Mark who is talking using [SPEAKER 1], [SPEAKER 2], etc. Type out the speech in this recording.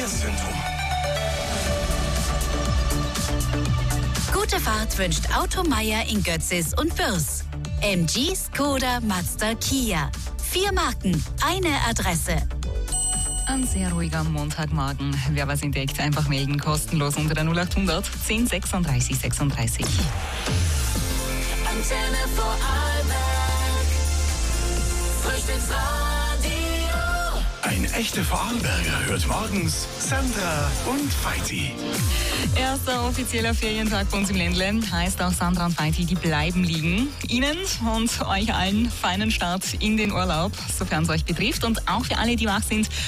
[SPEAKER 1] Verkehrszentrum.
[SPEAKER 2] Gute Fahrt wünscht Automeier in Götzis und Bürs. MG, Skoda, Mazda, Kia. 4 Marken, eine Adresse.
[SPEAKER 3] Ein sehr ruhiger Montagmorgen. Wer was entdeckt, einfach melden, kostenlos unter der 0800 10 36 36.
[SPEAKER 4] Antenne Vorarlberg, Frühstücksradio.
[SPEAKER 1] Ein echter Vorarlberger hört morgens Sandra und Feiti.
[SPEAKER 3] Erster offizieller Ferientag bei uns im Ländle. Heißt auch Sandra und Feiti, die bleiben liegen. Ihnen und euch allen feinen Start in den Urlaub, sofern es euch betrifft. Und auch für alle, die wach sind,